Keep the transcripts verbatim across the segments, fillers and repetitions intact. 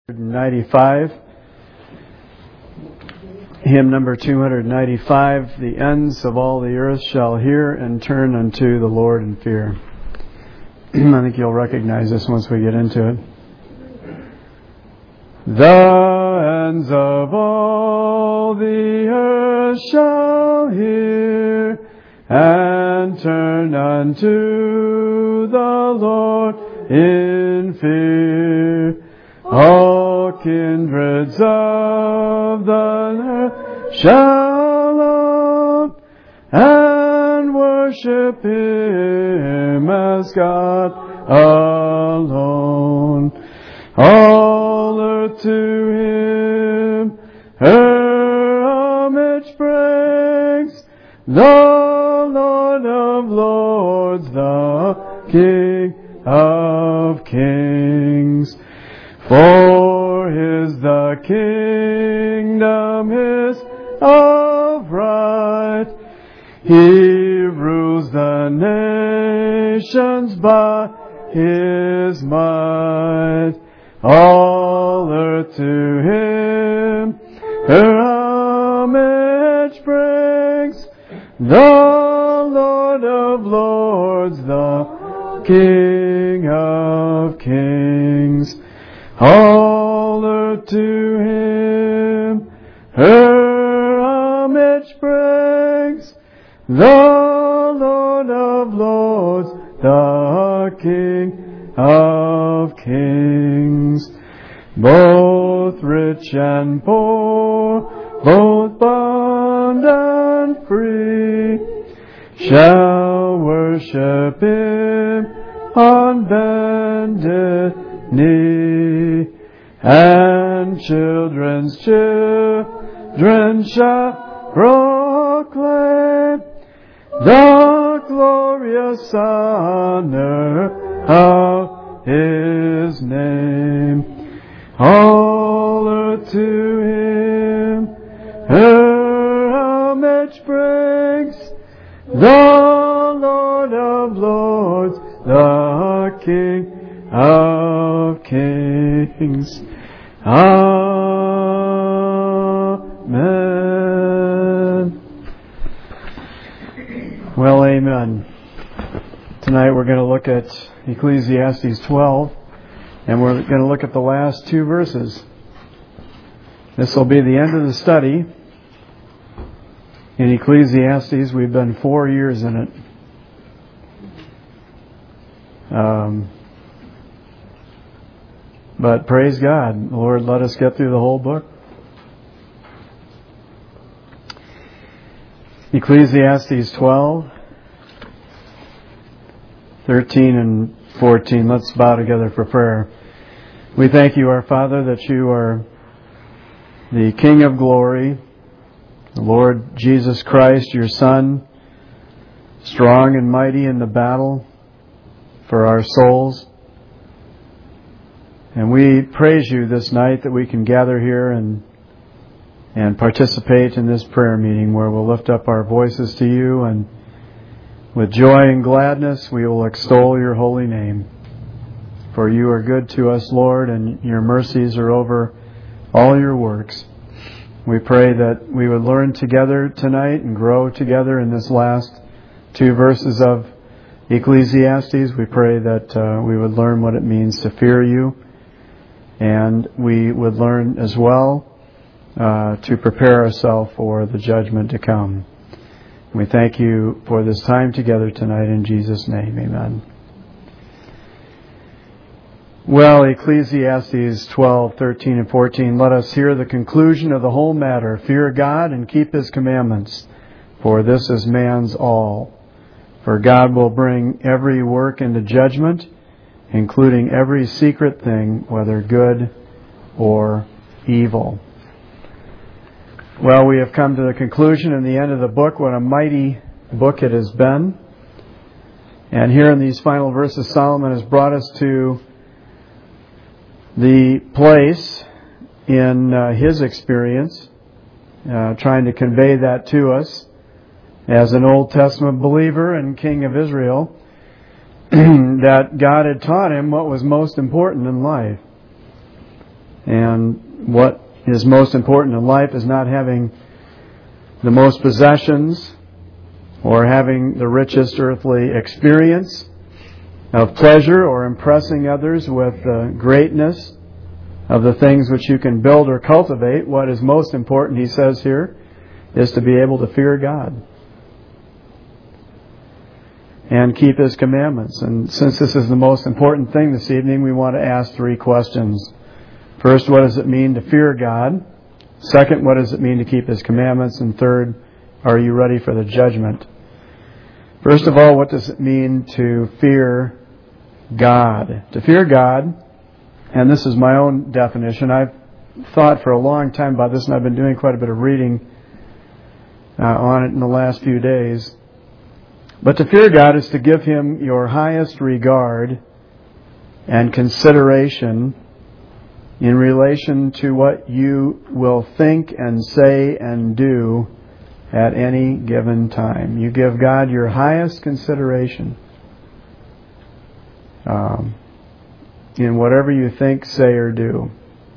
ninety-five, hymn number two ninety-five, the ends of all the earth shall hear and turn unto the Lord in fear. I think you'll recognize this once we get into it. The ends of all the earth shall hear and turn unto the Lord in fear. All kindreds of the earth shall love and worship Him as God alone. All earth to Him her homage brings, the Lord of lords, the King of kings. For His the kingdom is of right. He rules the nations by His might. All earth to Him her homage brings, the Lord of lords, the King of kings. All earth to Him her homage brings, the Lord of lords, the King of kings. Both rich and poor, both bond and free, shall worship Him on bended knee. And children's children shall proclaim the glorious honor of His name. All earth to Him her homage brings, the Lord of lords, the King of kings. Amen. Well, amen. Tonight we're going to look at Ecclesiastes twelve, and we're going to look at the last two verses. This will be the end of the study in Ecclesiastes. We've been four years in it. Um... But praise God, Lord, let us get through the whole book. Ecclesiastes twelve, thirteen and fourteen. Let's bow together for prayer. We thank You, our Father, that You are the King of glory, the Lord Jesus Christ, Your Son, strong and mighty in the battle for our souls. And we praise You this night that we can gather here and and participate in this prayer meeting where we'll lift up our voices to You, and with joy and gladness we will extol Your holy name. For You are good to us, Lord, and Your mercies are over all Your works. We pray that we would learn together tonight and grow together in this last two verses of Ecclesiastes. We pray that uh, we would learn what it means to fear You. And we would learn as well uh, to prepare ourselves for the judgment to come. We thank You for this time together tonight in Jesus' name. Amen. Well, Ecclesiastes twelve, thirteen, and fourteen. Let us hear the conclusion of the whole matter. Fear God and keep His commandments, for this is man's all. For God will bring every work into judgment, including every secret thing, whether good or evil. Well, we have come to the conclusion and the end of the book. What a mighty book it has been. And here in these final verses, Solomon has brought us to the place in uh, his experience, uh, trying to convey that to us as an Old Testament believer and king of Israel, that God had taught him what was most important in life. And what is most important in life is not having the most possessions or having the richest earthly experience of pleasure or impressing others with the greatness of the things which you can build or cultivate. What is most important, he says here, is to be able to fear God and keep His commandments. And since this is the most important thing this evening, we want to ask three questions. First, what does it mean to fear God? Second, what does it mean to keep His commandments? And third, are you ready for the judgment? First of all, what does it mean to fear God? To fear God, and this is my own definition. I've thought for a long time about this, and I've been doing quite a bit of reading uh, on it in the last few days. But to fear God is to give Him your highest regard and consideration in relation to what you will think and say and do at any given time. You give God your highest consideration um, in whatever you think, say, or do.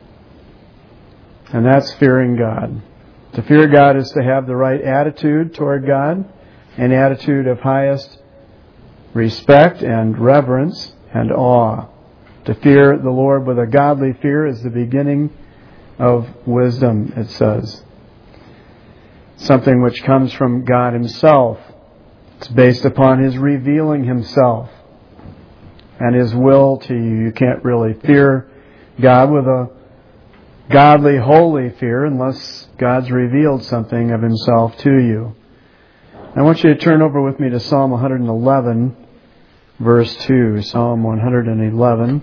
And that's fearing God. To fear God is to have the right attitude toward God, an attitude of highest respect and reverence and awe. To fear the Lord with a godly fear is the beginning of wisdom, it says. Something which comes from God Himself. It's based upon His revealing Himself and His will to you. You can't really fear God with a godly, holy fear unless God's revealed something of Himself to you. I want you to turn over with me to Psalm one eleven, verse two. Psalm one eleven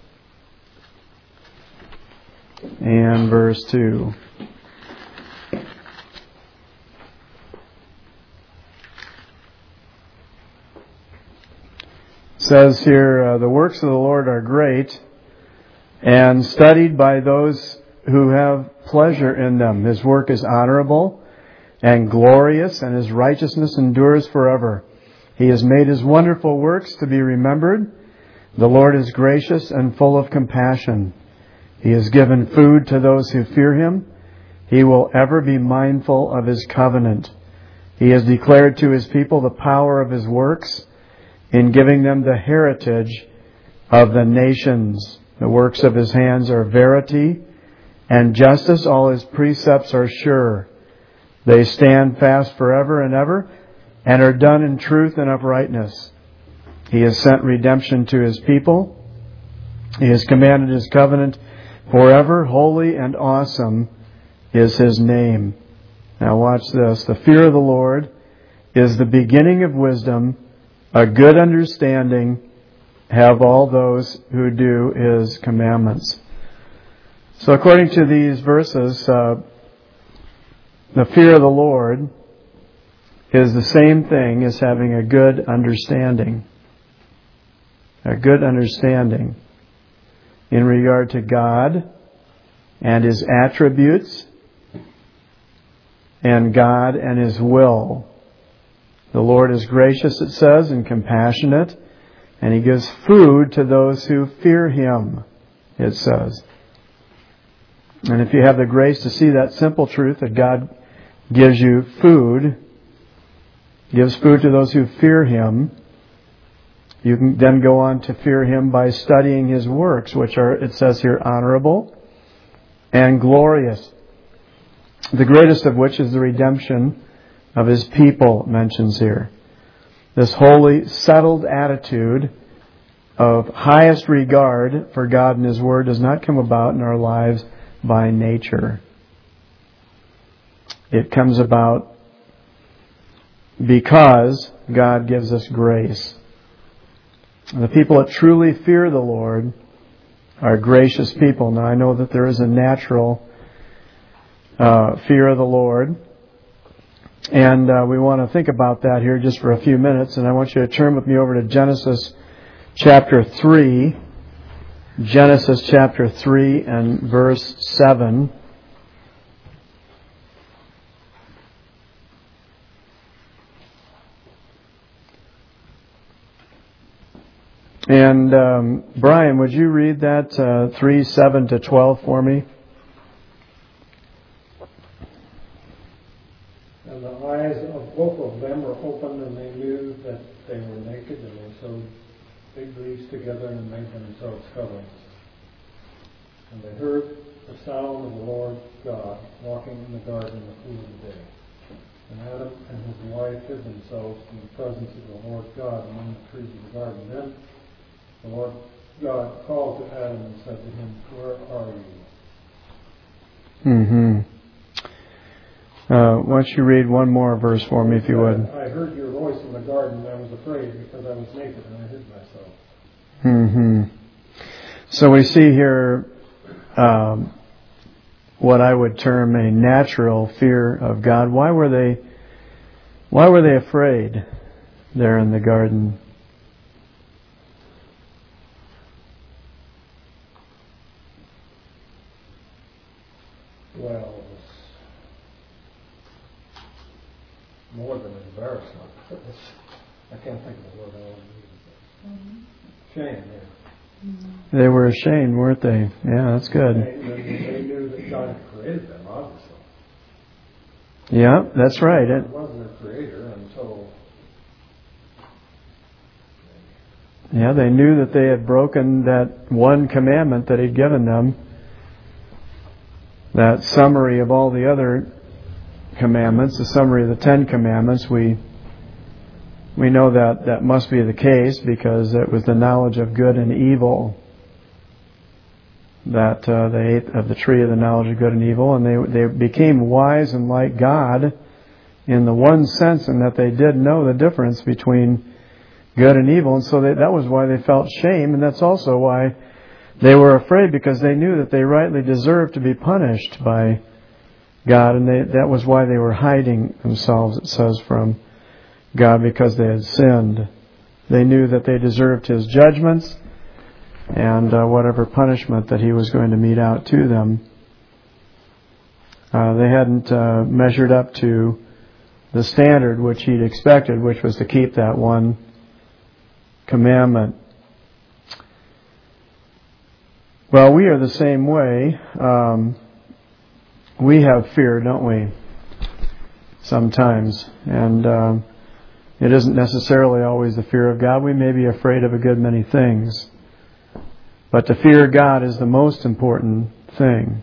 and verse two. It says here, uh, the works of the Lord are great and studied by those who have pleasure in them. His work is honorable and glorious, and His righteousness endures forever. He has made His wonderful works to be remembered. The Lord is gracious and full of compassion. He has given food to those who fear Him. He will ever be mindful of His covenant. He has declared to His people the power of His works in giving them the heritage of the nations. The works of His hands are verity and justice. All His precepts are sure. They stand fast forever and ever and are done in truth and uprightness. He has sent redemption to His people. He has commanded His covenant forever. Holy and awesome is His name. Now watch this. The fear of the Lord is the beginning of wisdom. A good understanding have all those who do His commandments. So according to these verses, uh, the fear of the Lord is the same thing as having a good understanding. A good understanding in regard to God and His attributes and God and His will. The Lord is gracious, it says, and compassionate, and He gives food to those who fear Him, it says. And if you have the grace to see that simple truth that God gives you food, gives food to those who fear Him, you can then go on to fear Him by studying His works, which are, it says here, honorable and glorious. The greatest of which is the redemption of His people, it mentions here. This holy, settled attitude of highest regard for God and His Word does not come about in our lives by nature. It comes about because God gives us grace. The people that truly fear the Lord are gracious people. Now I know that there is a natural uh, fear of the Lord, and uh, we want to think about that here just for a few minutes. And I want you to turn with me over to Genesis chapter three. Genesis chapter three and verse seven. And um, Brian, would you read that uh, three, seven to twelve for me? And the eyes of both of them were opened, and they knew that they were naked, and they sewed fig leaves together and made themselves coverings. And they heard the sound of the Lord God walking in the garden in the cool of the day. And Adam and his wife hid themselves in the presence of the Lord God among the trees of the garden. Then the Lord God called to Adam and said to him, "Where are you?" Mm-hmm. Uh, why don't you read one more verse for me, if you would? I heard your voice in the garden, and I was afraid because I was naked and I hid myself. Mm-hmm. So we see here um, what I would term a natural fear of God. Why were they? Why were they afraid there in the garden? Well, it was more than embarrassment. It was, I can't think of the word I want to use. Mm-hmm. Shame, yeah. Mm-hmm. They were ashamed, weren't they? Yeah, that's good. They, they, they knew that God had created them, obviously. Yeah, that's right. God wasn't their creator until... Yeah, they knew that they had broken that one commandment that He'd given them. That summary of all the other commandments, the summary of the Ten Commandments, we we know that that must be the case because it was the knowledge of good and evil that uh, they ate of the tree of the knowledge of good and evil, and they they became wise and like God in the one sense in that they did know the difference between good and evil, and so they, that was why they felt shame, and that's also why they were afraid, because they knew that they rightly deserved to be punished by God, and they, that was why they were hiding themselves, it says, from God, because they had sinned. They knew that they deserved His judgments and uh, whatever punishment that He was going to mete out to them. Uh, they hadn't uh, measured up to the standard which He'd expected, which was to keep that one commandment. Well, we are the same way. Um, we have fear, don't we? Sometimes. And um, it isn't necessarily always the fear of God. We may be afraid of a good many things. But to fear God is the most important thing.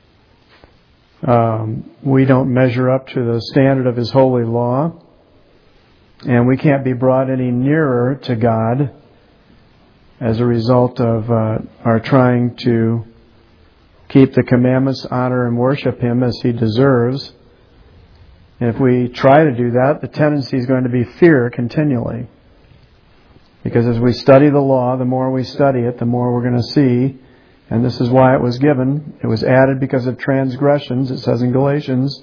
Um, we don't measure up to the standard of His holy law. And we can't be brought any nearer to God as a result of uh, our trying to keep the commandments, honor and worship Him as He deserves. And if we try to do that, the tendency is going to be fear continually. Because as we study the law, the more we study it, the more we're going to see. And this is why it was given. It was added because of transgressions, it says in Galatians.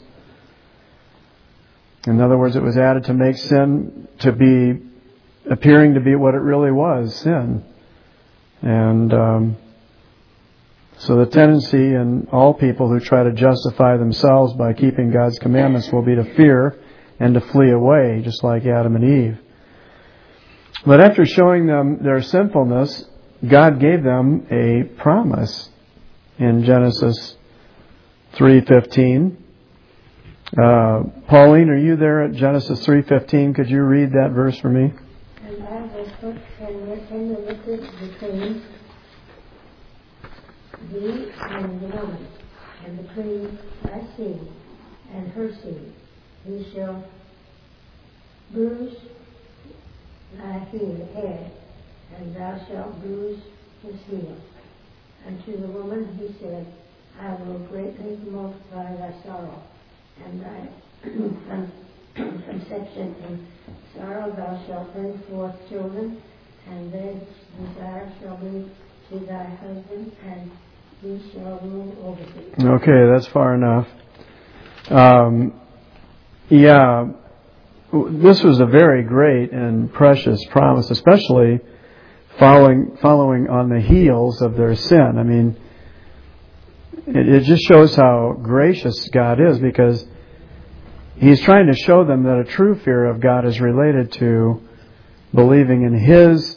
In other words, it was added to make sin to be appearing to be what it really was, sin. And um, so the tendency in all people who try to justify themselves by keeping God's commandments will be to fear and to flee away, just like Adam and Eve. But after showing them their sinfulness, God gave them a promise in Genesis three fifteen. Uh, Pauline, are you there at Genesis three fifteen? Could you read that verse for me? And I will put in the liquid between thee and the woman, and between thy seed and her seed. He shall bruise thy heel, head, and thou shalt bruise his heel. And to the woman he said, I will greatly multiply thy sorrow, and thy conception in sorrow thou shalt bring forth children, and their desire shall be to thy husband, and he shall rule over thee. Okay, that's far enough. Um, yeah, this was a very great and precious promise, especially following following on the heels of their sin. I mean, it, it just shows how gracious God is, because He's trying to show them that a true fear of God is related to believing in His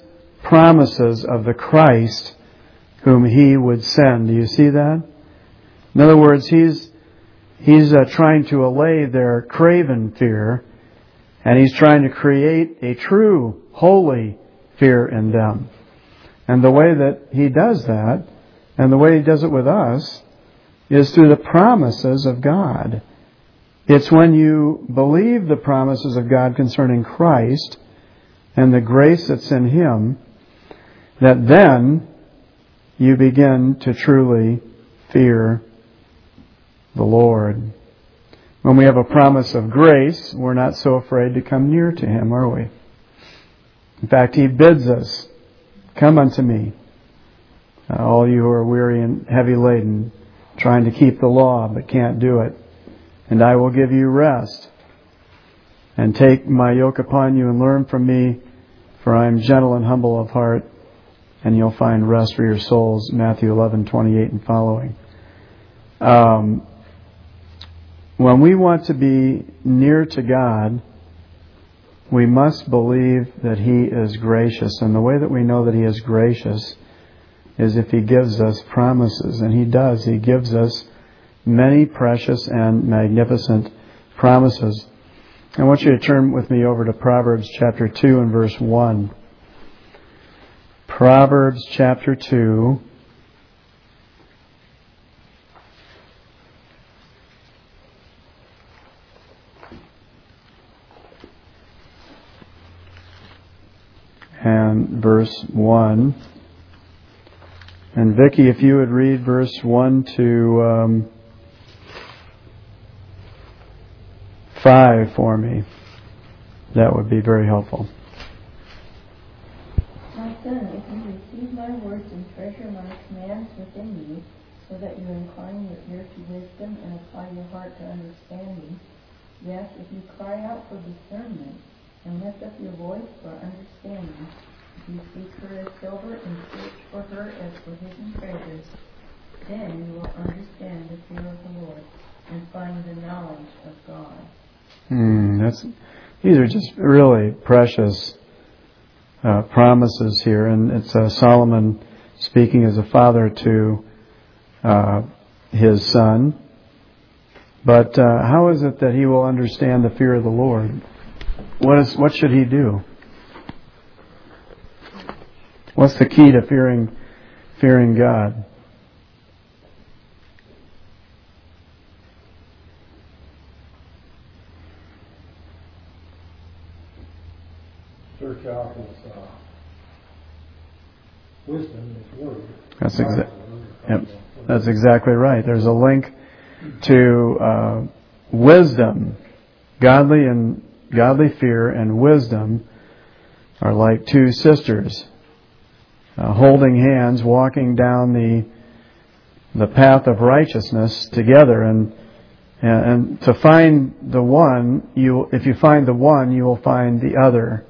promises of the Christ whom He would send. Do you see that? In other words, He's He's uh, trying to allay their craven fear, and He's trying to create a true, holy fear in them. And the way that He does that, and the way He does it with us, is through the promises of God. It's when you believe the promises of God concerning Christ and the grace that's in Him, that then you begin to truly fear the Lord. When we have a promise of grace, we're not so afraid to come near to Him, are we? In fact, He bids us, "Come unto me, uh, all you who are weary and heavy laden, trying to keep the law but can't do it, and I will give you rest. And take my yoke upon you and learn from me, for I am gentle and humble of heart, and you'll find rest for your souls." Matthew eleven twenty-eight and following. Um, when we want to be near to God, we must believe that He is gracious. And the way that we know that He is gracious is if He gives us promises. And He does. He gives us many precious and magnificent promises. I want you to turn with me over to Proverbs chapter two and verse one. Proverbs chapter two. And verse one. And Vicki, if you would read verse one to um, five for me, that would be very helpful. My son, if you receive my words and treasure my commands within you, so that you incline your ear to wisdom and apply your heart to understanding, yes, if you cry out for discernment and lift up your voice for understanding, if you seek her as silver and search for her as for hidden treasures, then you will understand the fear of the Lord and find the knowledge of God. Mm, that's these are just really precious uh, promises here, and it's uh, Solomon speaking as a father to uh, his son. But uh, how is it that he will understand the fear of the Lord? What is what should he do? What's the key to fearing fearing God? Search out His uh, wisdom, His word. That's exactly. Yep, that's exactly right. There's a link to uh, wisdom, godly and godly fear, and wisdom are like two sisters, uh, holding hands, walking down the the path of righteousness together. And and, and to find the one, you if you find the one, you will find the other.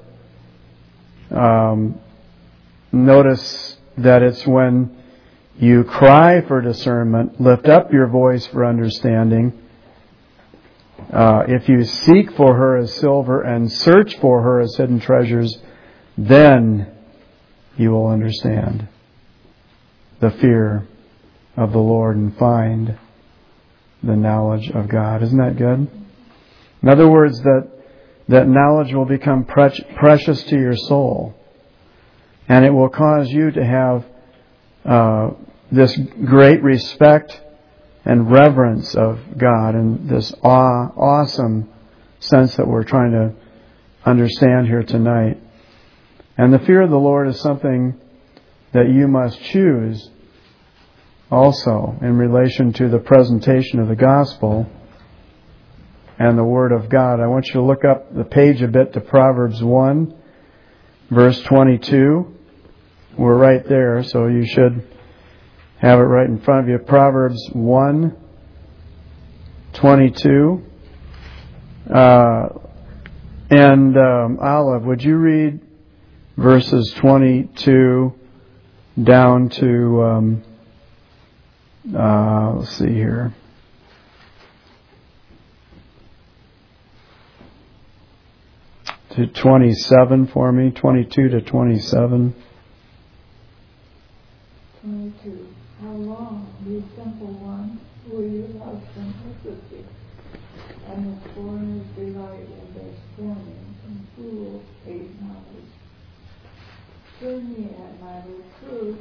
Um, notice that it's when you cry for discernment, lift up your voice for understanding. Uh, if you seek for her as silver and search for her as hidden treasures, then you will understand the fear of the Lord and find the knowledge of God. Isn't that good? In other words, that that knowledge will become pre- precious to your soul, and it will cause you to have uh, this great respect and reverence of God, and this awe, awesome sense that we're trying to understand here tonight. And the fear of the Lord is something that you must choose also in relation to the presentation of the gospel and the Word of God. I want you to look up the page a bit to Proverbs one, verse twenty-two. We're right there, so you should have it right in front of you. Proverbs one, twenty-two. Uh, and um, Olive, would you read verses twenty-two down to, um, uh, let's see here. To twenty-seven for me, twenty-two to twenty-seven. you simple one, will you love simplicity? And the foreigners delight in their scorning, and fools hate knowledge. Turn ye at my reproof.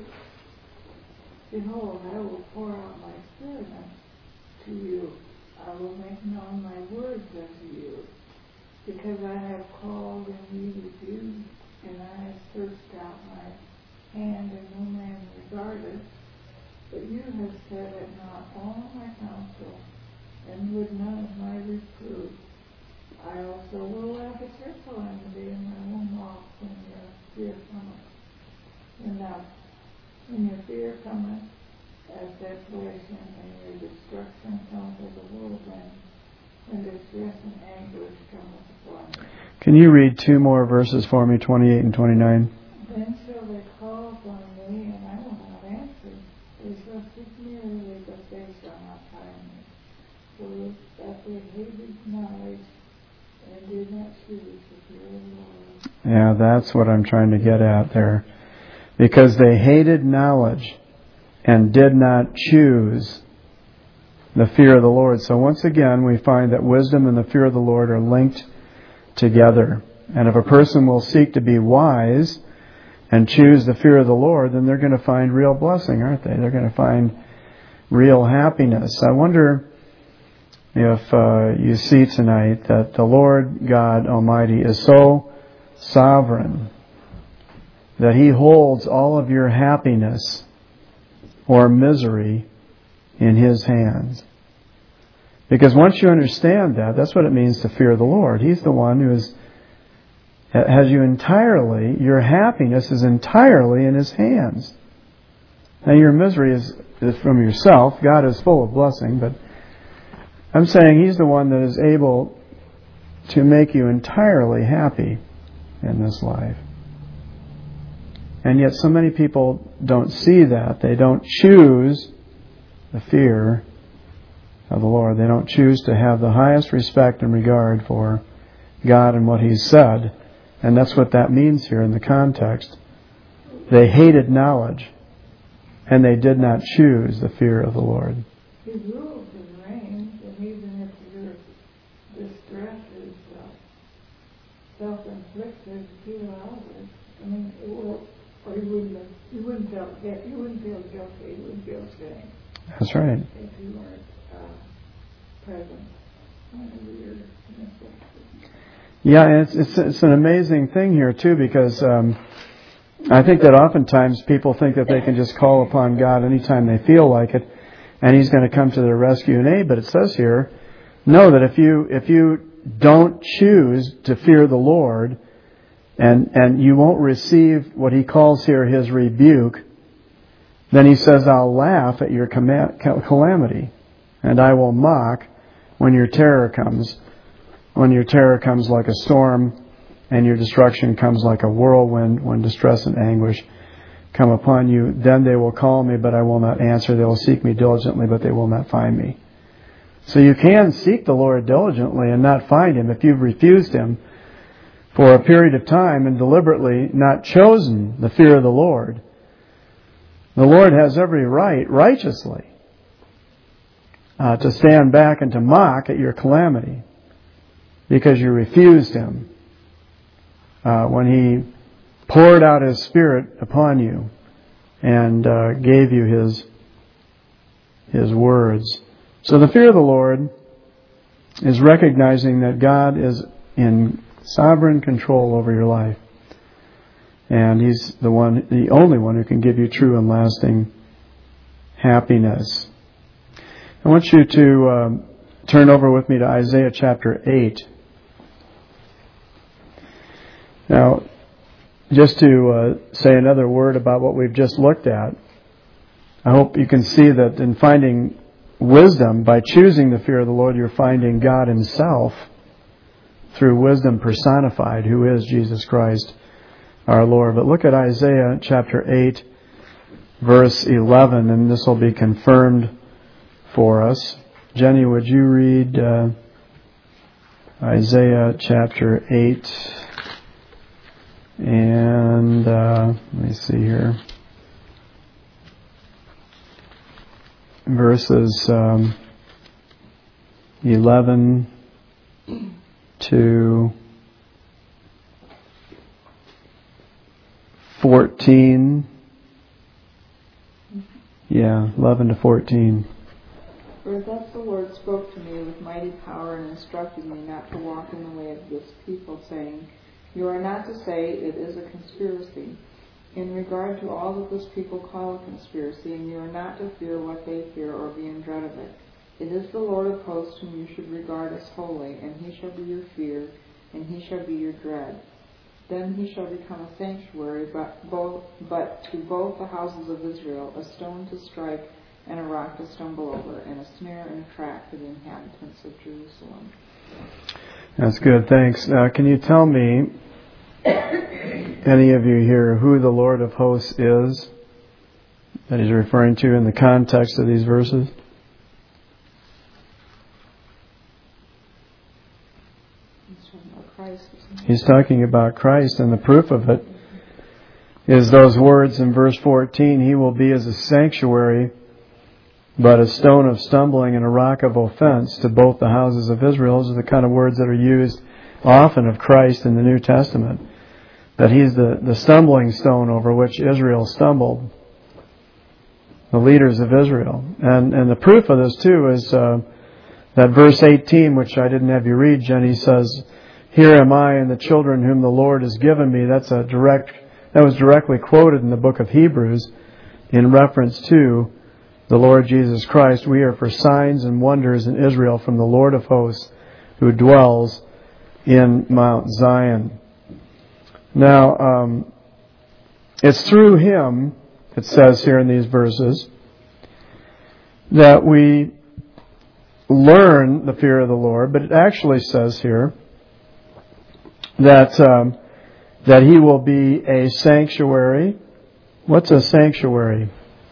Behold, I will pour out my spirit to you. I will make known my words unto you. Because I have called and ye refused, and I have searched out my hand, and no man regarded. But you have set at naught all my counsel, and would none of my reproof. I also will laugh at your calamity, and I will mock when your fear cometh. And now, when your fear cometh as desolation, and your destruction cometh as a whirlwind, when distress and anguish cometh upon you. Can you read two more verses for me, twenty-eight and twenty-nine? Then shall they call upon me, and I will not answer. They shall seek me early, but they shall not find me. For that they hated knowledge and did not choose the fear of the Lord. Yeah, that's what I'm trying to get at there. Because they hated knowledge and did not choose the fear of the Lord. So once again, we find that wisdom and the fear of the Lord are linked together. And if a person will seek to be wise and choose the fear of the Lord, then they're going to find real blessing, aren't they? They're going to find real happiness. I wonder if uh, you see tonight that the Lord God Almighty is so sovereign that He holds all of your happiness or misery in His hands. Because once you understand that, that's what it means to fear the Lord. He's the one who is, has you entirely, your happiness is entirely in His hands. Now your misery is, is from yourself. God is full of blessing, but I'm saying He's the one that is able to make you entirely happy in this life. And yet so many people don't see that. They don't choose the fear of the Lord. They don't choose to have the highest respect and regard for God and what He's said. And that's what that means here in the context. They hated knowledge, and they did not choose the fear of the Lord. He rules and reigns, and even if your distress is uh, self-inflicted, He allows it. I mean, it will, or you wouldn't, you wouldn't feel, you wouldn't feel guilty, you wouldn't feel shame. That's right. If you weren't uh, present whenever you're in affliction. Yeah, and it's, it's it's an amazing thing here too, because um, I think that oftentimes people think that they can just call upon God anytime they feel like it, and He's going to come to their rescue and aid. But it says here, no, that if you if you don't choose to fear the Lord, and and you won't receive what He calls here His rebuke, then He says, I'll laugh at your calamity, and I will mock when your terror comes. When your terror comes like a storm, and your destruction comes like a whirlwind, when distress and anguish come upon you, then they will call me, but I will not answer. They will seek me diligently, but they will not find me. So you can seek the Lord diligently and not find Him if you've refused Him for a period of time and deliberately not chosen the fear of the Lord. The Lord has every right, righteously, uh, to stand back and to mock at your calamity, because you refused Him uh, when He poured out His Spirit upon you and uh, gave you His His words. So the fear of the Lord is recognizing that God is in sovereign control over your life, and He's the one, the only one who can give you true and lasting happiness. I want you to um, turn over with me to Isaiah chapter eight. Now, just to uh, say another word about what we've just looked at, I hope you can see that in finding wisdom, by choosing the fear of the Lord, you're finding God Himself through wisdom personified, who is Jesus Christ our Lord. But look at Isaiah chapter eight, verse eleven, and this will be confirmed for us. Jenny, would you read uh, Isaiah chapter eight? And uh, let me see here. verses um, eleven to fourteen. Yeah, eleven to fourteen. For thus the Lord spoke to me with mighty power and instructed me not to walk in the way of this people, saying, You are not to say it is a conspiracy, in regard to all that this people call a conspiracy, and you are not to fear what they fear or be in dread of it. It is the Lord of hosts whom you should regard as holy, and he shall be your fear, and he shall be your dread. Then he shall become a sanctuary, but, both, but to both the houses of Israel, a stone to strike and a rock to stumble over, and a snare and a trap for the inhabitants of Jerusalem. That's good, thanks. Now, can you tell me, any of you here, who the Lord of hosts is that he's referring to in the context of these verses? He's talking about Christ, and the proof of it is those words in verse fourteen, He will be as a sanctuary, but a stone of stumbling and a rock of offense to both the houses of Israel. Those are the kind of words that are used often of Christ in the New Testament. That He's the, the stumbling stone over which Israel stumbled. The leaders of Israel. And and the proof of this too is uh, that verse eighteen, which I didn't have you read, Jenny, says, Here am I and the children whom the Lord has given me. That's a direct, that was directly quoted in the book of Hebrews in reference to the Lord Jesus Christ. We are for signs and wonders in Israel from the Lord of hosts who dwells in Mount Zion. Now, um, it's through Him, it says here in these verses, that we learn the fear of the Lord, but it actually says here that um, that He will be a sanctuary. What's a sanctuary?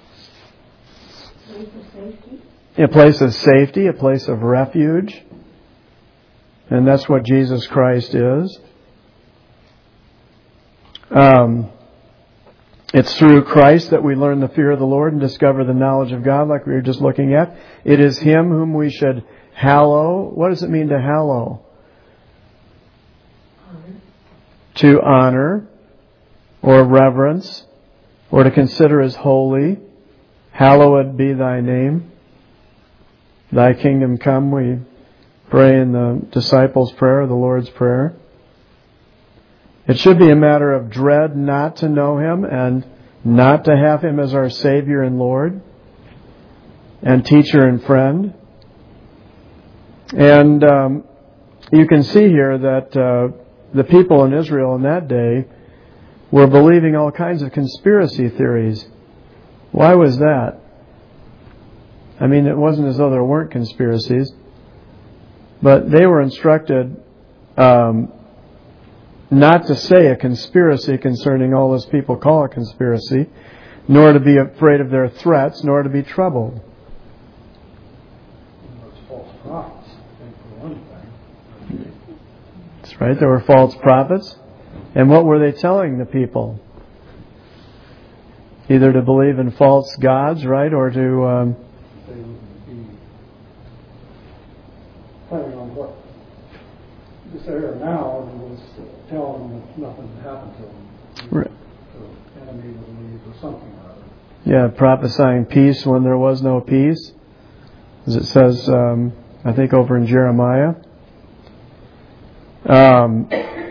A place of safety, a place of refuge. And that's what Jesus Christ is. Um, it's through Christ that we learn the fear of the Lord and discover the knowledge of God, like we were just looking at. It is Him whom we should hallow. What does it mean to hallow? Honor. To honor, or reverence, or to consider as holy. Hallowed be Thy name. Thy kingdom come, we pray in the disciples' prayer, the Lord's Prayer. It should be a matter of dread not to know Him and not to have Him as our Savior and Lord and teacher and friend. And um, you can see here that uh, the people in Israel in that day were believing all kinds of conspiracy theories. Why was that? I mean, it wasn't as though there weren't conspiracies, but they were instructed um, not to say a conspiracy concerning all this people call a conspiracy, nor to be afraid of their threats, nor to be troubled. False prophets, I think, for one thing. That's right, there were false prophets. And what were they telling the people? Either to believe in false gods, right, or to... Um, they would be depending on what this era now was telling them that nothing had happened to them. Right. The enemy would leave or something or other. Yeah, prophesying peace when there was no peace. As it says, um, I think over in Jeremiah. Um,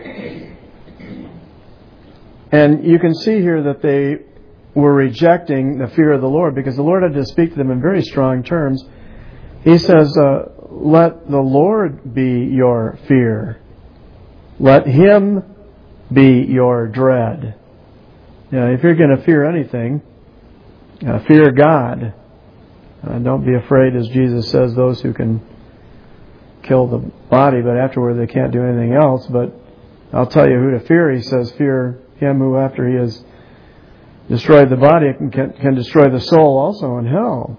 and you can see here that they were rejecting the fear of the Lord because the Lord had to speak to them in very strong terms. He says, uh, let the Lord be your fear. Let Him be your dread. You know, if you're going to fear anything, uh, fear God. Uh, don't be afraid, as Jesus says, those who can kill the body, but afterward they can't do anything else. But I'll tell you who to fear. He says, fear Him who, after He has destroyed the body, can, can, can destroy the soul also in hell.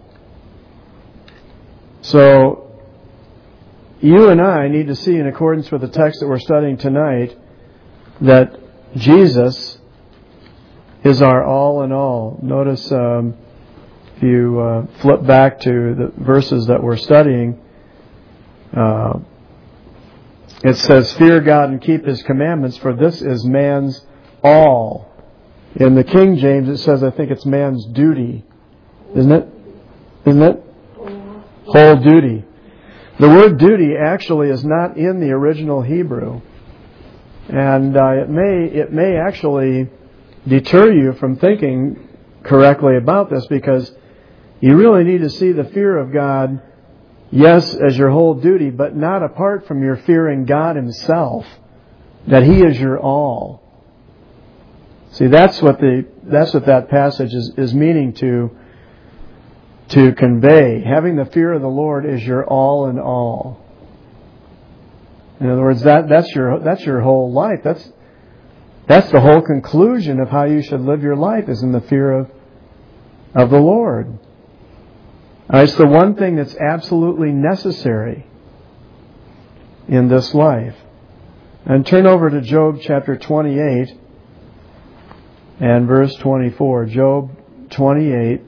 So, you and I need to see, in accordance with the text that we're studying tonight, that Jesus is our all in all. Notice um, if you uh, flip back to the verses that we're studying, uh, it says, fear God and keep His commandments, for this is man's all. In the King James it says, I think it's man's duty. Isn't it? Isn't it? Whole duty. The word duty actually is not in the original Hebrew. And uh, it may it may actually deter you from thinking correctly about this, because you really need to see the fear of God, yes, as your whole duty, but not apart from your fearing God Himself, that He is your all. See, that's what the that's what that passage is, is meaning to to convey. Having the fear of the Lord is your all in all. In other words, that that's your that's your whole life. That's that's the whole conclusion of how you should live your life, is in the fear of of the Lord. Uh, it's the one thing that's absolutely necessary in this life. And turn over to Job chapter twenty-eight and verse twenty-four. Job twenty-eight.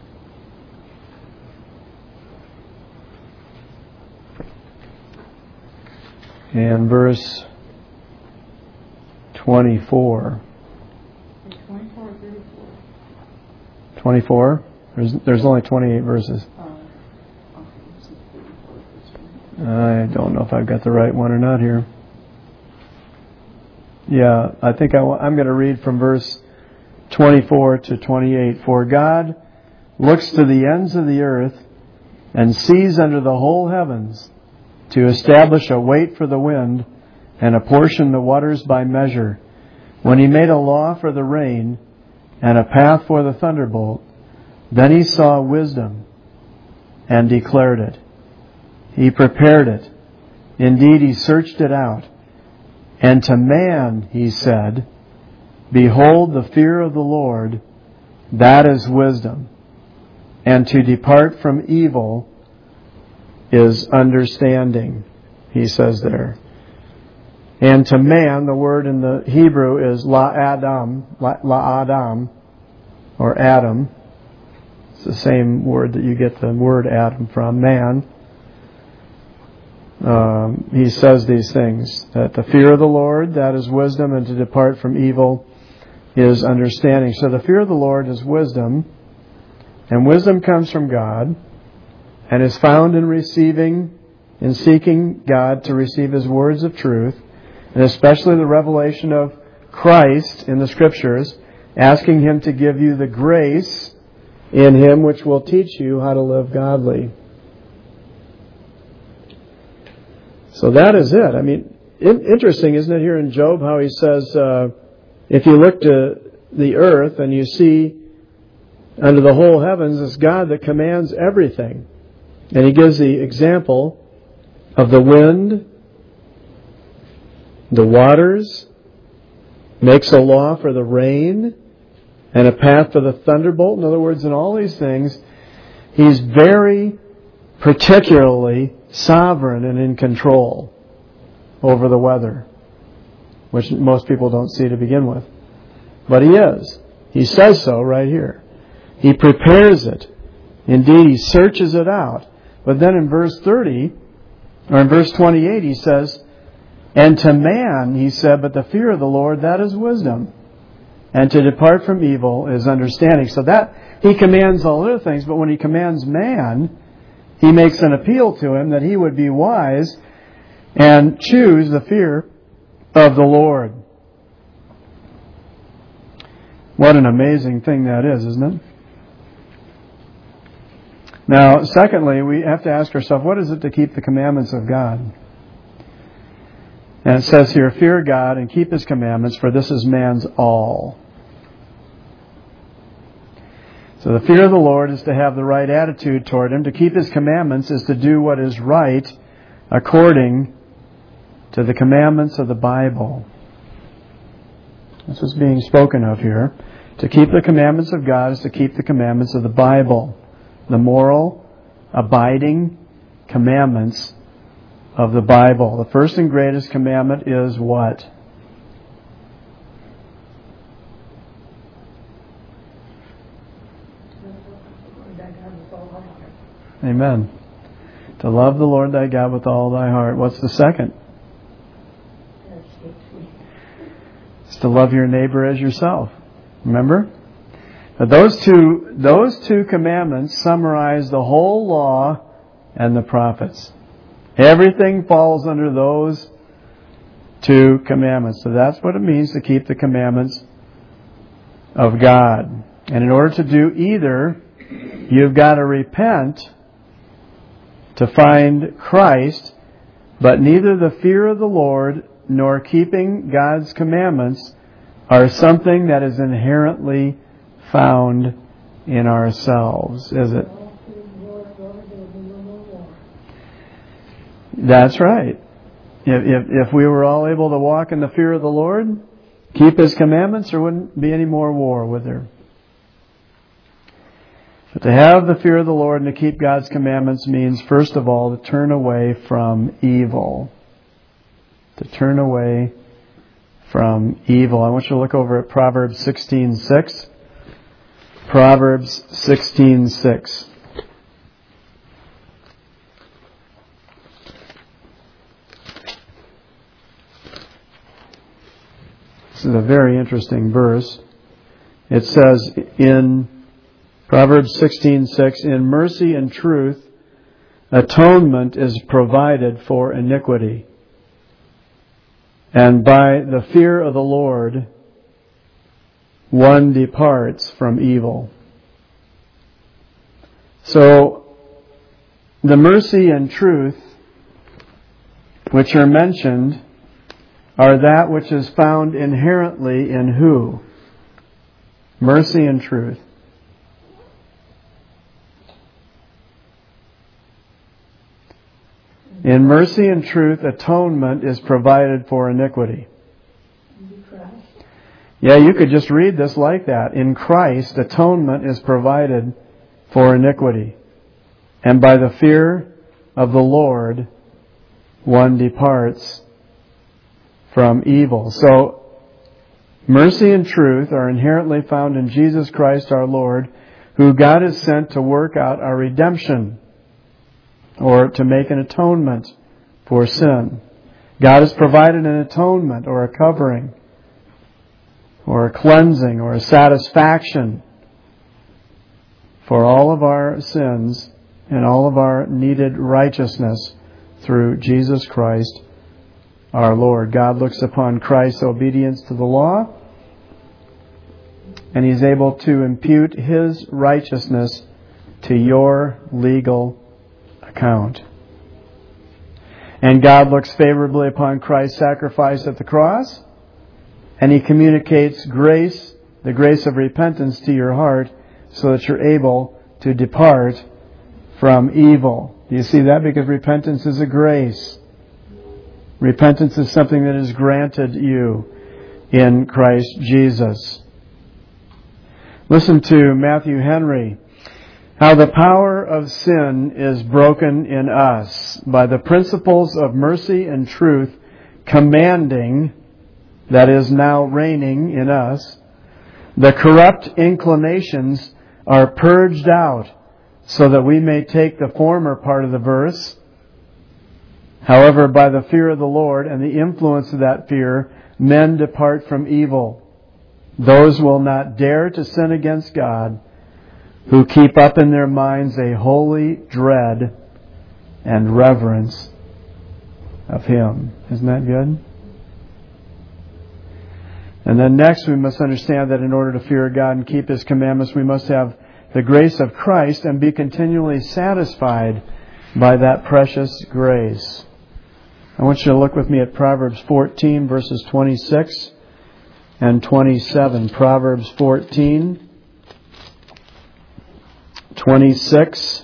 And verse twenty-four. twenty-four? There's, there's only twenty-eight verses. I don't know if I've got the right one or not here. Yeah, I think I, I'm going to read from verse twenty-four to twenty-eight. For God looks to the ends of the earth and sees under the whole heavens, to establish a weight for the wind and apportion the waters by measure. When He made a law for the rain and a path for the thunderbolt, then He saw wisdom and declared it. He prepared it. Indeed, He searched it out. And to man He said, behold, the fear of the Lord, that is wisdom. And to depart from evil is understanding, he says there. And to man, the word in the Hebrew is la Adam, la, la Adam, or Adam. It's the same word that you get the word Adam from, man. Um, he says these things, that the fear of the Lord, that is wisdom, and to depart from evil is understanding. So the fear of the Lord is wisdom, and wisdom comes from God, and is found in receiving, in seeking God to receive His words of truth, and especially the revelation of Christ in the Scriptures, asking Him to give you the grace in Him which will teach you how to live godly. So that is it. I mean, interesting, isn't it, here in Job, how he says, uh, if you look to the earth and you see under the whole heavens, it's God that commands everything. And he gives the example of the wind, the waters, makes a law for the rain, and a path for the thunderbolt. In other words, in all these things, He's very particularly sovereign and in control over the weather, which most people don't see to begin with. But He is. He says so right here. He prepares it. Indeed, He searches it out. But then in verse thirty, or in verse twenty-eight, He says, and to man, He said, but the fear of the Lord, that is wisdom. And to depart from evil is understanding. So that, He commands all other things, but when He commands man, He makes an appeal to him that he would be wise and choose the fear of the Lord. What an amazing thing that is, isn't it? Now, secondly, we have to ask ourselves, what is it to keep the commandments of God? And it says here, fear God and keep His commandments, for this is man's all. So the fear of the Lord is to have the right attitude toward Him. To keep His commandments is to do what is right according to the commandments of the Bible. This is being spoken of here. To keep the commandments of God is to keep the commandments of the Bible. The moral, abiding commandments of the Bible. The first and greatest commandment is what? Amen. To love the Lord thy God with all thy heart. What's the second? It's to love your neighbor as yourself. Remember? But those two, those two commandments summarize the whole law and the prophets. Everything falls under those two commandments. So that's what it means to keep the commandments of God. And in order to do either, you've got to repent to find Christ, but neither the fear of the Lord nor keeping God's commandments are something that is inherently found in ourselves, is it? That's right. If, if, if we were all able to walk in the fear of the Lord, keep His commandments, there wouldn't be any more war, would there? But to have the fear of the Lord and to keep God's commandments means, first of all, to turn away from evil. To turn away from evil. I want you to look over at Proverbs sixteen six. Proverbs sixteen six. This is a very interesting verse. It says in Proverbs sixteen six, in mercy and truth, atonement is provided for iniquity. And by the fear of the Lord, one departs from evil. So, the mercy and truth which are mentioned are that which is found inherently in who? Mercy and truth. In mercy and truth, atonement is provided for iniquity. Yeah, you could just read this like that. In Christ, atonement is provided for iniquity. And by the fear of the Lord, one departs from evil. So, mercy and truth are inherently found in Jesus Christ our Lord, who God has sent to work out our redemption, or to make an atonement for sin. God has provided an atonement, or a covering, or a cleansing, or a satisfaction for all of our sins and all of our needed righteousness through Jesus Christ our Lord. God looks upon Christ's obedience to the law, and He's able to impute His righteousness to your legal account. And God looks favorably upon Christ's sacrifice at the cross, and He communicates grace, the grace of repentance, to your heart, so that you're able to depart from evil. Do you see that? Because repentance is a grace. Repentance is something that is granted you in Christ Jesus. Listen to Matthew Henry. How the power of sin is broken in us by the principles of mercy and truth commanding, that is now reigning in us. The corrupt inclinations are purged out so that we may take the former part of the verse. However, by the fear of the Lord and the influence of that fear, men depart from evil. Those will not dare to sin against God, who keep up in their minds a holy dread and reverence of Him. Isn't that good? And then next we must understand that in order to fear God and keep His commandments, we must have the grace of Christ and be continually satisfied by that precious grace. I want you to look with me at Proverbs fourteen, verses twenty-six and twenty-seven. Proverbs fourteen, twenty-six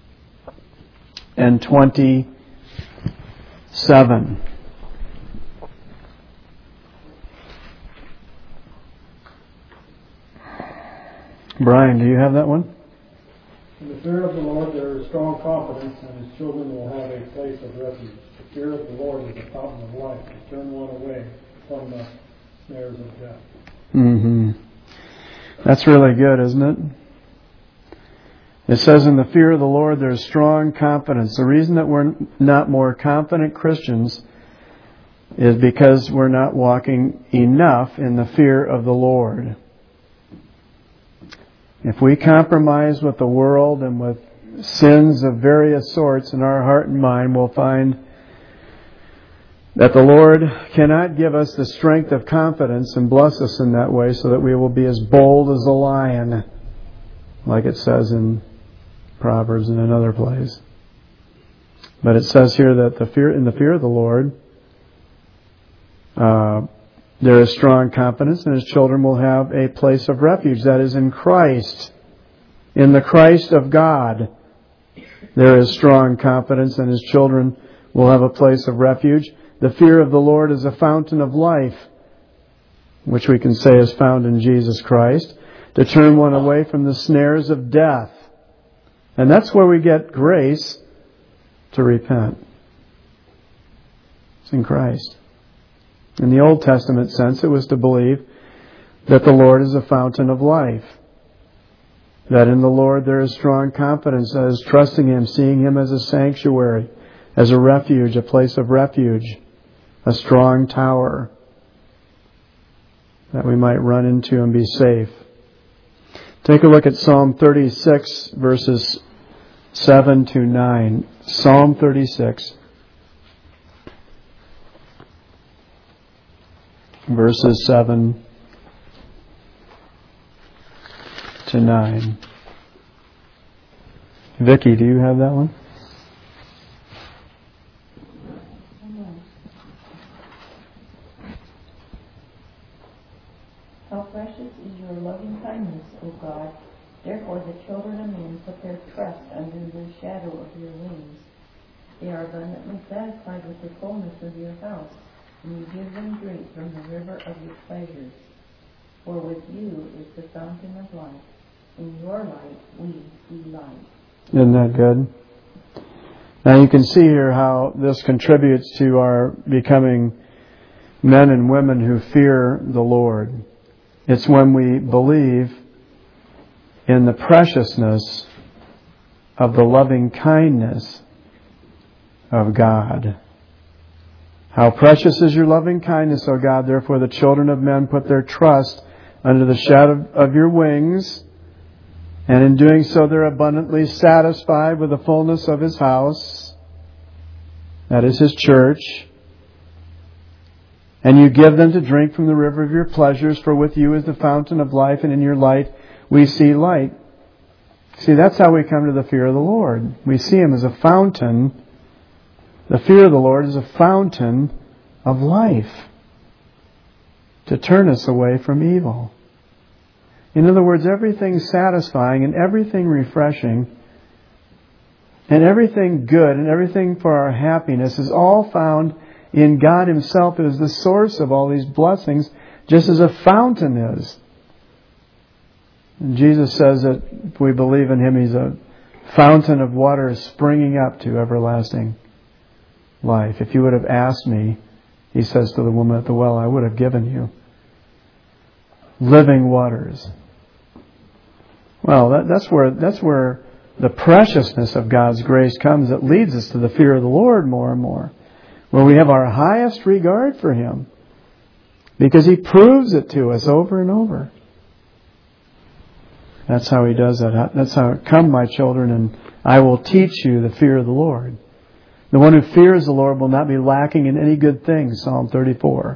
and twenty-seven. Brian, do you have that one? In the fear of the Lord there is strong confidence, and His children will have a place of refuge. The fear of the Lord is a fountain of life. To turn one away from the snares of death. Mm-hmm. That's really good, isn't it? It says in the fear of the Lord there's strong confidence. The reason that we're not more confident Christians is because we're not walking enough in the fear of the Lord. If we compromise with the world and with sins of various sorts in our heart and mind, we'll find that the Lord cannot give us the strength of confidence and bless us in that way so that we will be as bold as a lion, like it says in Proverbs and another place. But it says here that the fear in the fear of the Lord, uh, there is strong confidence, and His children will have a place of refuge. That is in Christ. In the Christ of God, there is strong confidence, and His children will have a place of refuge. The fear of the Lord is a fountain of life, which we can say is found in Jesus Christ, to turn one away from the snares of death. And that's where we get grace to repent. It's in Christ. In the Old Testament sense, it was to believe that the Lord is a fountain of life. That in the Lord there is strong confidence, that is trusting Him, seeing Him as a sanctuary, as a refuge, a place of refuge, a strong tower that we might run into and be safe. Take a look at Psalm thirty-six, verses seven to nine. Psalm thirty-six, verses seven to nine. Vicky, do you have that one? How precious is your loving kindness, O God. Therefore the children of men put their trust under the shadow of your wings. They are abundantly satisfied with the fullness of your house, and you give them drink from the river of your pleasures. For with you is the fountain of life. In your light we see light. Isn't that good? Now you can see here how this contributes to our becoming men and women who fear the Lord. It's when we believe in the preciousness of the loving kindness of God. How precious is your loving kindness, O God. Therefore the children of men put their trust under the shadow of your wings. And in doing so, they're abundantly satisfied with the fullness of His house. That is His church. And you give them to drink from the river of your pleasures, for with you is the fountain of life, and in your light we see light. See, that's how we come to the fear of the Lord. We see Him as a fountain. The fear of the Lord is a fountain of life to turn us away from evil. In other words, everything satisfying and everything refreshing and everything good and everything for our happiness is all found in God Himself, who is the source of all these blessings, just as a fountain is. And Jesus says that if we believe in Him, He's a fountain of water springing up to everlasting life. If you would have asked me, He says to the woman at the well, I would have given you living waters. Well, that, that's where that's where the preciousness of God's grace comes. It leads us to the fear of the Lord more and more, where we have our highest regard for Him, because He proves it to us over and over. That's how He does that. That's how, come, my children, and I will teach you the fear of the Lord. The one who fears the Lord will not be lacking in any good thing, Psalm thirty-four.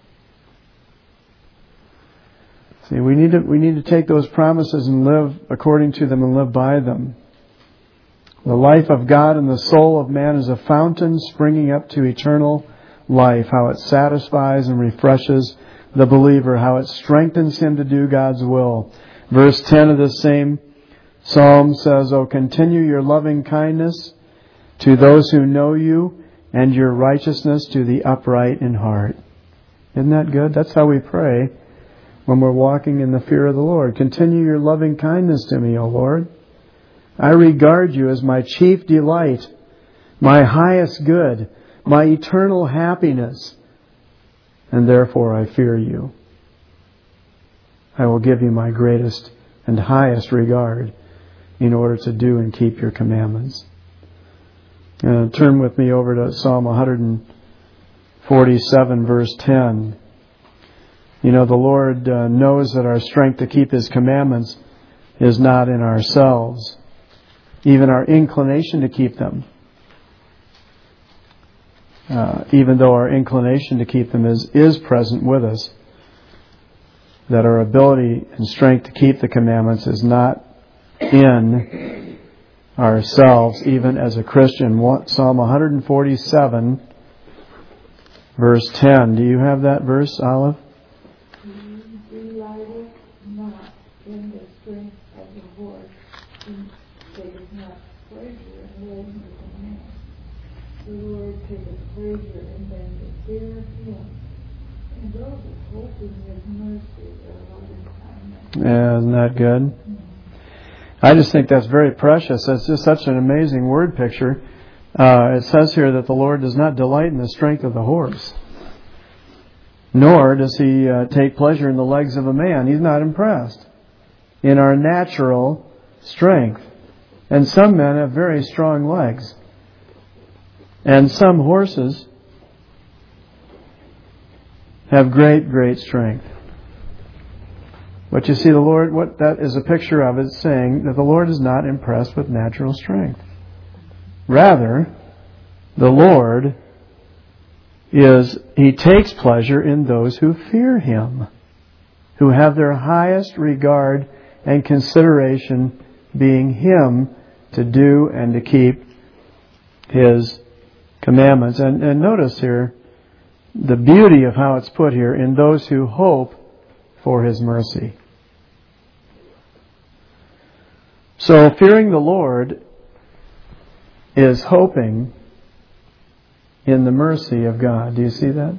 See, we need to we need to take those promises and live according to them and live by them. The life of God in the soul of man is a fountain springing up to eternal life. How it satisfies and refreshes the believer. How it strengthens him to do God's will. Verse ten of this same psalm says, "O continue your loving kindness to those who know you, and your righteousness to the upright in heart." Isn't that good? That's how we pray when we're walking in the fear of the Lord. Continue your loving kindness to me, O Lord. I regard you as my chief delight, my highest good, my eternal happiness, and therefore I fear you. I will give you my greatest and highest regard. in order to do and keep your commandments. Uh, turn with me over to Psalm one forty-seven, verse ten. You know, the Lord uh, knows that our strength to keep His commandments is not in ourselves, even our inclination to keep them. Uh, even though our inclination to keep them is, is present with us, that our ability and strength to keep the commandments is not in ourselves, even as a Christian. Psalm one forty-seven, verse ten. Do you have that verse, Olive? He delighteth not in the strength of the horse, and taketh not pleasure in holding the command. The Lord taketh pleasure in them that fear Him, and those that hope in His mercy are loving kindness. Yeah, isn't that good? I just think that's very precious. That's just such an amazing word picture. Uh, it says here that the Lord does not delight in the strength of the horse, nor does He uh, take pleasure in the legs of a man. He's not impressed in our natural strength. And some men have very strong legs. And some horses have great, great strength. But you see, the Lord, what that is a picture of is saying that the Lord is not impressed with natural strength. Rather, the Lord is, He takes pleasure in those who fear Him, who have their highest regard and consideration being Him to do and to keep His commandments. And, and notice here the beauty of how it's put here, in those who hope for His mercy. So fearing the Lord is hoping in the mercy of God. Do you see that?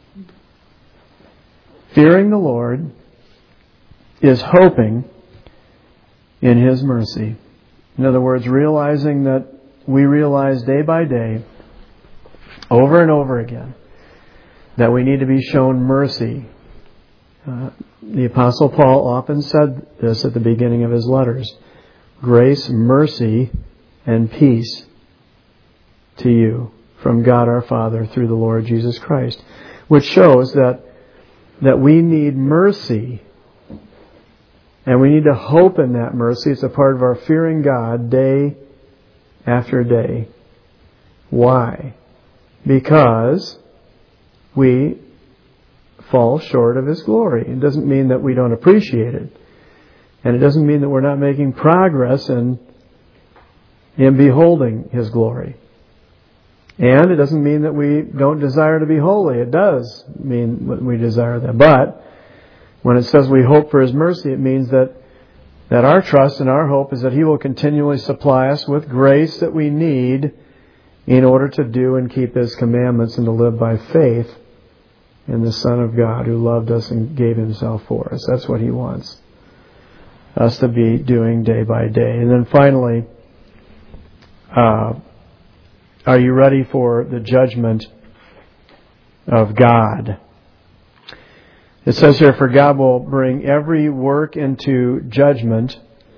Fearing the Lord is hoping in His mercy. In other words, realizing that we realize day by day, over and over again, that we need to be shown mercy. Uh, the Apostle Paul often said this at the beginning of his letters. Grace, mercy, and peace to you from God our Father through the Lord Jesus Christ. Which shows that, that we need mercy. And we need to hope in that mercy. It's a part of our fearing God day after day. Why? Because we fall short of His glory. It doesn't mean that we don't appreciate it. And it doesn't mean that we're not making progress in, in beholding His glory. And it doesn't mean that we don't desire to be holy. It does mean that we desire that. But when it says we hope for His mercy, it means that, that our trust and our hope is that He will continually supply us with grace that we need in order to do and keep His commandments and to live by faith in the Son of God who loved us and gave Himself for us. That's what He wants us to be doing day by day. And then finally, uh, are you ready for the judgment of God? It says here, for God will bring every work into judgment,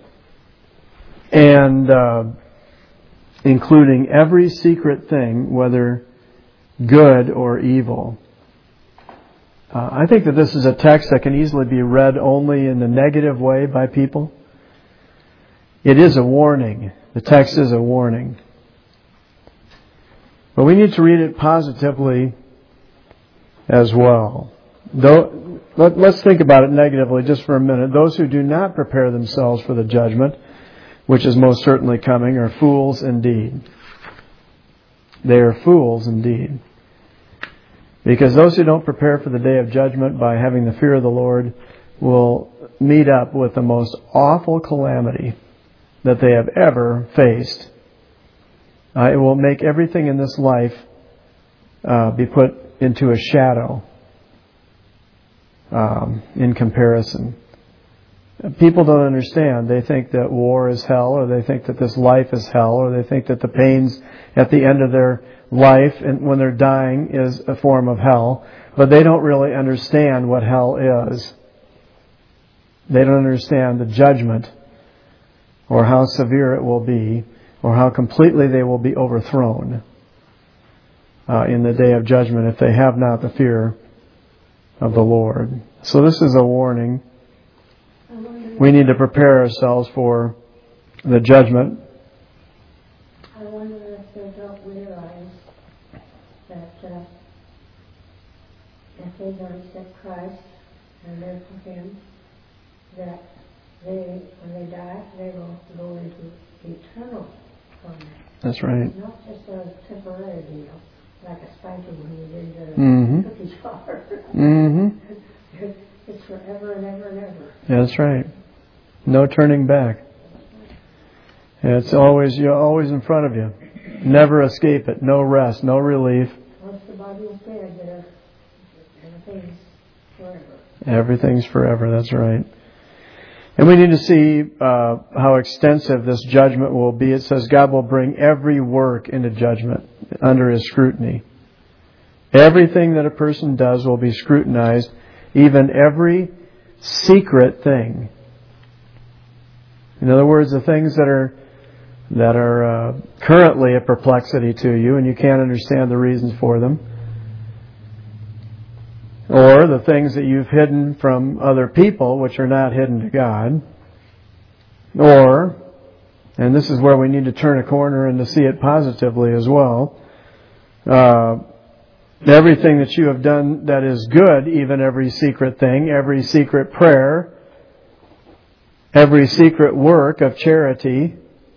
and uh, including every secret thing, whether good or evil. Uh, I think that this is a text that can easily be read only in the negative way by people. It is a warning. The text is a warning. But we need to read it positively as well. Though, let, let's think about it negatively just for a minute. Those who do not prepare themselves for the judgment, which is most certainly coming, are fools indeed. They are fools indeed. Because those who don't prepare for the day of judgment by having the fear of the Lord will meet up with the most awful calamity that they have ever faced. Uh, it will make everything in this life uh, be put into a shadow um, in comparison. People don't understand. They think that war is hell, or they think that this life is hell, or they think that the pains at the end of their life and when they're dying is a form of hell. But they don't really understand what hell is. They don't understand the judgment or how severe it will be, or how completely they will be overthrown uh, in the day of judgment if they have not the fear of the Lord. So this is a warning. We need to prepare ourselves for the judgment. I wonder if they don't realize that uh, if they don't accept Christ and live for Him, that they, when they die, they will go into eternal torment. That's right. It's not just a temporary deal, like a spanking when you did the Mm-hmm. cookie jar. Mm-hmm. It's forever and ever and ever. That's right. No turning back. It's always, you're always in front of you. Never escape it. No rest, no relief. Once the body is dead, there, everything's forever. Everything's forever, that's right. And we need to see uh, how extensive this judgment will be. It says God will bring every work into judgment under His scrutiny. Everything that a person does will be scrutinized, even every secret thing. In other words, the things that are that are uh, currently a perplexity to you and you can't understand the reasons for them, or the things that you've hidden from other people which are not hidden to God, or, and this is where we need to turn a corner and to see it positively as well, uh, everything that you have done that is good, even every secret thing, every secret prayer, every secret work of charity,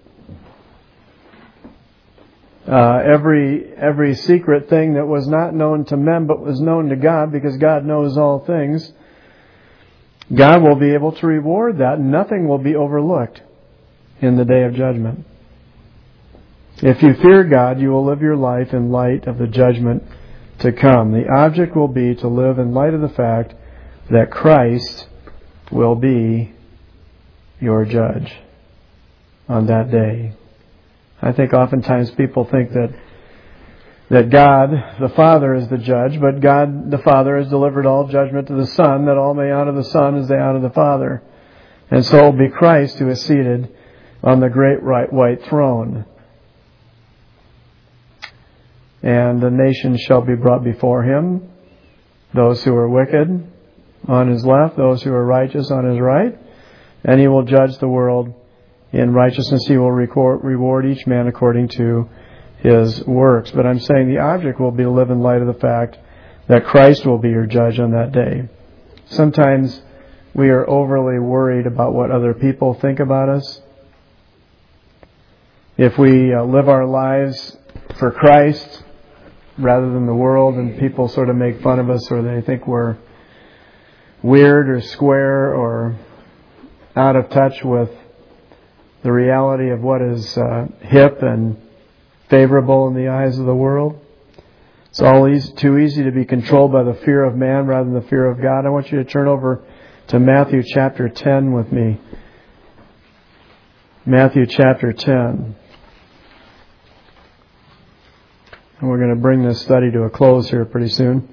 uh, every every secret thing that was not known to men but was known to God, because God knows all things, God will be able to reward that. Nothing will be overlooked in the day of judgment. If you fear God, you will live your life in light of the judgment to come. The object will be to live in light of the fact that Christ will be your judge on that day. I think oftentimes people think that that God, the Father, is the judge, but God, the Father, has delivered all judgment to the Son, that all may honor the Son as they honor the Father. And so it will be Christ who is seated on the great white throne. And the nations shall be brought before Him, those who are wicked on His left, those who are righteous on His right, and He will judge the world in righteousness. He will record, reward each man according to his works. But I'm saying the object will be to live in light of the fact that Christ will be your judge on that day. Sometimes we are overly worried about what other people think about us. If we uh, live our lives for Christ rather than the world, and people sort of make fun of us, or they think we're weird or square or out of touch with the reality of what is uh, hip and favorable in the eyes of the world. It's all easy, too easy to be controlled by the fear of man rather than the fear of God. I want you to turn over to Matthew chapter ten with me. Matthew chapter ten. And we're going to bring this study to a close here pretty soon.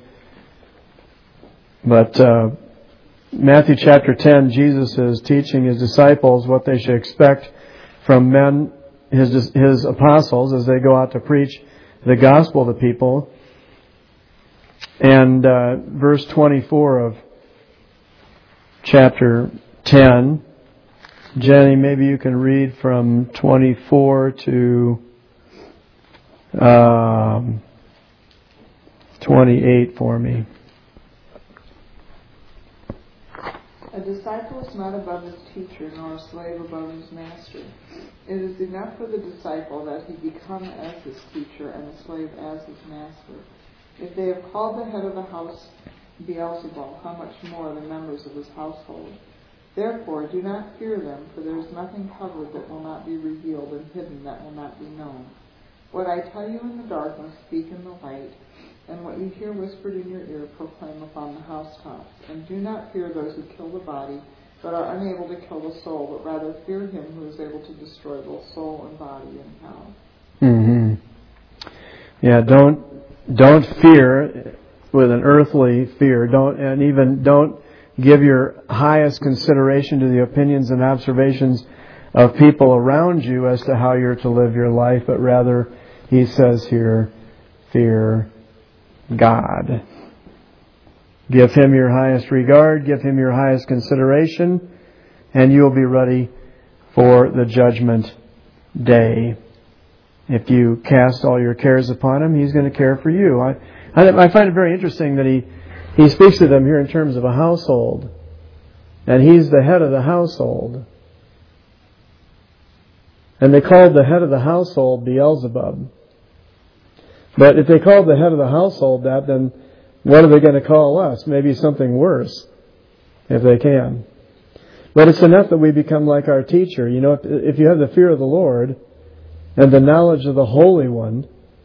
But uh, Matthew chapter ten, Jesus is teaching His disciples what they should expect from men, His His apostles, as they go out to preach the gospel to people. And uh, verse twenty-four of chapter ten, Jenny, maybe you can read from twenty-four to um, twenty-eight for me. A disciple is not above his teacher, nor a slave above his master. It is enough for the disciple that he become as his teacher, and the slave as his master. If they have called the head of the house Beelzebul, how much more the members of his household? Therefore, do not fear them, for there is nothing covered that will not be revealed, and hidden that will not be known. What I tell you in the darkness, speak in the light, and what you hear whispered in your ear, proclaim upon the housetops. And do not fear those who kill the body, but are unable to kill the soul, but rather fear Him who is able to destroy both soul and body in hell. Mm-hmm. Yeah, don't don't fear with an earthly fear. Don't and even don't give your highest consideration to the opinions and observations of people around you as to how you're to live your life, but rather, he says here, fear God. Give Him your highest regard, give Him your highest consideration, and you will be ready for the judgment day. If you cast all your cares upon Him, He's going to care for you. I, I, I find it very interesting that He, He speaks to them here in terms of a household. And He's the head of the household. And they called the head of the household Beelzebub. But if they called the head of the household that, then what are they going to call us? Maybe something worse, if they can. But it's enough that we become like our teacher. You know, if, if you have the fear of the Lord and the knowledge of the Holy One,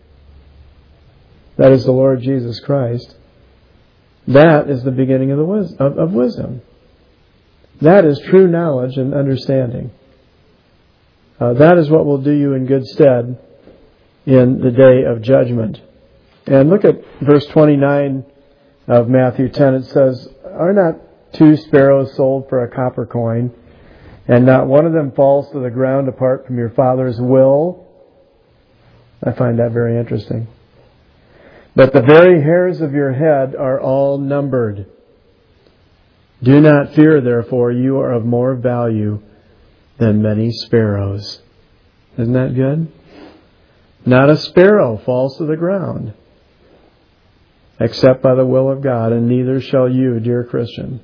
that is the Lord Jesus Christ, that is the beginning of the wis- of, of wisdom. That is true knowledge and understanding. Uh, that is what will do you in good stead in the day of judgment. And look at verse twenty-nine of Matthew ten. It says, "Are not two sparrows sold for a copper coin, and not one of them falls to the ground apart from your Father's will?" I find that very interesting. "But the very hairs of your head are all numbered. Do not fear, therefore, you are of more value than many sparrows." Isn't that good? Not a sparrow falls to the ground except by the will of God, and neither shall you, dear Christian,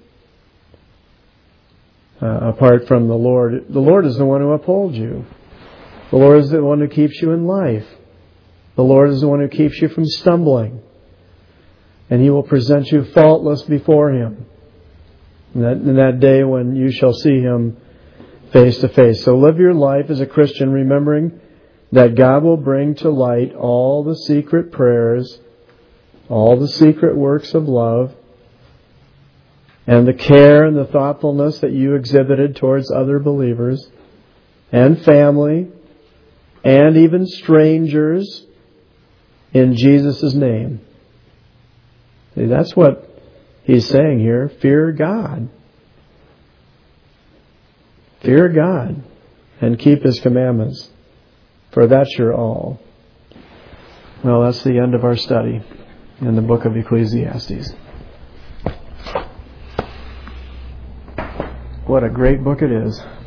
uh, apart from the Lord. The Lord is the one who upholds you. The Lord is the one who keeps you in life. The Lord is the one who keeps you from stumbling. And He will present you faultless before Him in that, in that day when you shall see Him face to face. So live your life as a Christian, remembering that God will bring to light all the secret prayers, all the secret works of love, and the care and the thoughtfulness that you exhibited towards other believers and family and even strangers in Jesus' name. See, that's what He's saying here. Fear God. Fear God and keep His commandments, for that's your all. Well, that's the end of our study in the book of Ecclesiastes. What a great book it is.